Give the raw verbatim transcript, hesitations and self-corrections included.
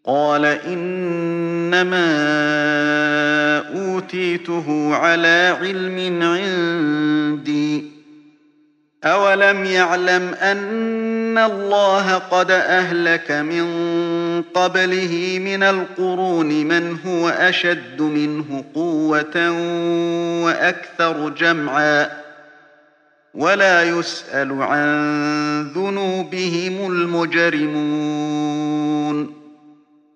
قال إنما أوتيته على علم عندي أولم يعلم أن الله قد أهلك من قبله من القرون من هو أشد منه قوة وأكثر جمعا ولا يسأل عن ذنوبهم المجرمون